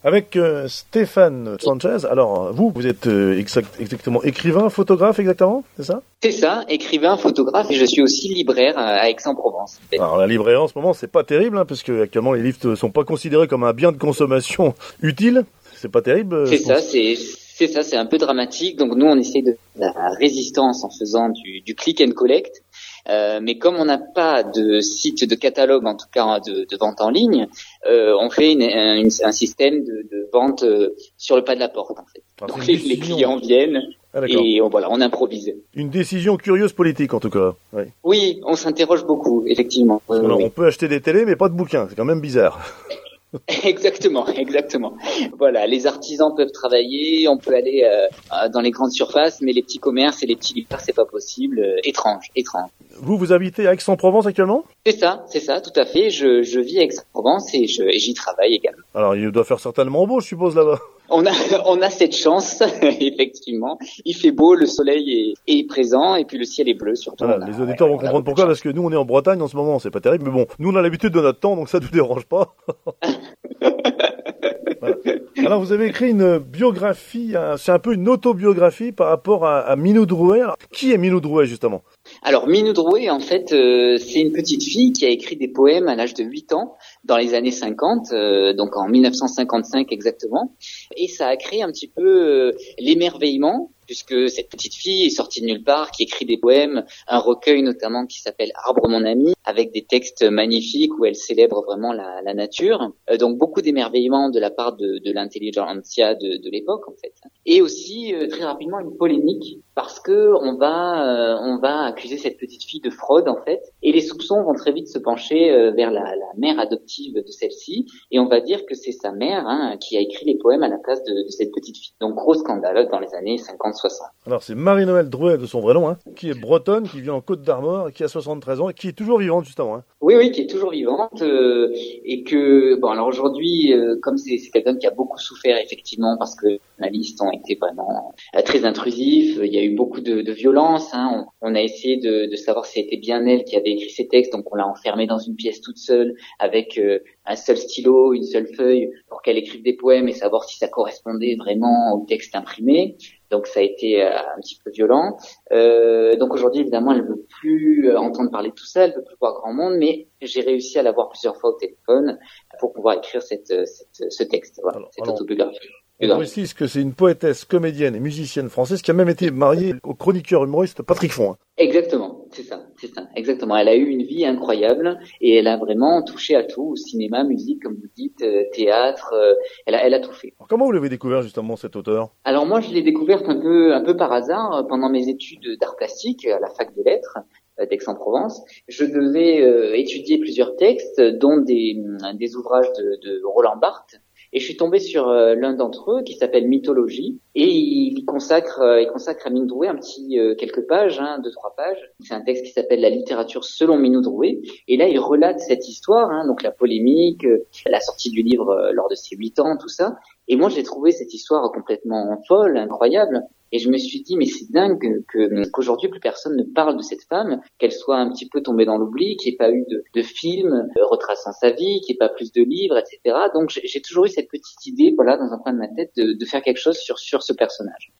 Avec Stéphane Sanchez. Alors, vous êtes exactement écrivain, photographe, exactement, c'est ça? C'est ça, écrivain, photographe, et je suis aussi libraire à Aix-en-Provence. Alors, la librairie en ce moment, c'est pas terrible, hein, parce que actuellement les livres ne sont pas considérés comme un bien de consommation utile. C'est pas terrible. C'est ça, c'est un peu dramatique. Donc nous, on essaie de la résistance en faisant du click and collect. Mais comme on n'a pas de site de catalogue, en tout cas de vente en ligne, on fait un système de vente sur le pas de la porte, en fait. Alors, donc les clients viennent et on improvise. Une décision curieuse politique, en tout cas. Oui, oui, on s'interroge beaucoup, effectivement. Alors, on peut acheter des télés, mais pas de bouquins. C'est quand même bizarre. Exactement. Voilà, les artisans peuvent travailler, on peut aller dans les grandes surfaces, mais les petits commerces et les petits libraires, c'est pas possible. Étrange. Vous habitez à Aix-en-Provence actuellement? C'est ça, tout à fait. Je vis à Aix-en-Provence et j'y travaille également. Alors, il doit faire certainement beau, je suppose, là-bas. On a cette chance, effectivement. Il fait beau, le soleil est présent et puis le ciel est bleu surtout. Voilà, les auditeurs vont comprendre pourquoi, parce que nous on est en Bretagne en ce moment, c'est pas terrible, mais bon, nous on a l'habitude de notre temps, donc ça ne nous dérange pas. Voilà. Alors vous avez écrit une biographie, c'est un peu une autobiographie par rapport à Minou Drouet. Alors, qui est Minou Drouet justement? Alors Minou Drouet, en fait, c'est une petite fille qui a écrit des poèmes à l'âge de 8 ans, dans les années 50, donc en 1955 exactement. Et ça a créé un petit peu l'émerveillement, puisque cette petite fille est sortie de nulle part, qui écrit des poèmes, un recueil notamment qui s'appelle Arbre mon ami, avec des textes magnifiques où elle célèbre vraiment la nature. Donc beaucoup d'émerveillement de la part de l'intelligentsia de l'époque en fait. Et aussi très rapidement une polémique parce que on va accuser cette petite fille de fraude en fait, et les soupçons vont très vite se pencher vers la mère adoptive de celle-ci, et on va dire que c'est sa mère qui a écrit les poèmes à la place de cette petite fille. Donc gros scandale dans les années 50-60. Alors c'est Marie-Noëlle Drouet de son vrai nom, qui est bretonne, qui vit en Côte-d'Armor, qui a 73 ans et qui est toujours vivante justement. Oui, qui est toujours vivante et que alors aujourd'hui, comme c'est quelqu'un qui a beaucoup souffert effectivement parce que les journalistes ont été vraiment très intrusifs, il y a eu beaucoup de violence. On a essayé de savoir si c'était bien elle qui avait écrit ces textes, donc on l'a enfermée dans une pièce toute seule avec un seul stylo, une seule feuille pour qu'elle écrive des poèmes et savoir si ça correspondait vraiment au texte imprimé. Donc ça a été un petit peu violent. Donc aujourd'hui, évidemment, elle ne veut plus entendre parler de tout ça, elle ne veut plus voir grand monde, mais j'ai réussi à la voir plusieurs fois au téléphone pour pouvoir écrire ce texte, cette autobiographie. On précise que c'est une poétesse, comédienne et musicienne française qui a même été mariée au chroniqueur humoriste Patrick Font. Exactement, c'est ça, exactement. Elle a eu une vie incroyable et elle a vraiment touché à tout, cinéma, musique, comme vous dites, théâtre, elle a tout fait. Alors, comment vous l'avez découvert justement cet auteur? Alors moi, je l'ai découverte un peu par hasard pendant mes études d'art plastique à la fac de lettres d'Aix-en-Provence. Je devais étudier plusieurs textes, dont des ouvrages de Roland Barthes. Et je suis tombé sur l'un d'entre eux qui s'appelle Mythologie, et il consacre à Minou Drouet un petit quelques pages, 2-3 pages. C'est un texte qui s'appelle La littérature selon Minou Drouet, et là il relate cette histoire, donc la polémique, la sortie du livre lors de ses 8 ans, tout ça. Et moi j'ai trouvé cette histoire complètement folle, incroyable. Et je me suis dit, mais c'est dingue qu'aujourd'hui plus personne ne parle de cette femme, qu'elle soit un petit peu tombée dans l'oubli, qu'il n'y ait pas eu de film retraçant sa vie, qu'il n'y ait pas plus de livres, etc. Donc j'ai toujours eu cette petite idée, dans un coin de ma tête, de faire quelque chose sur ce personnage.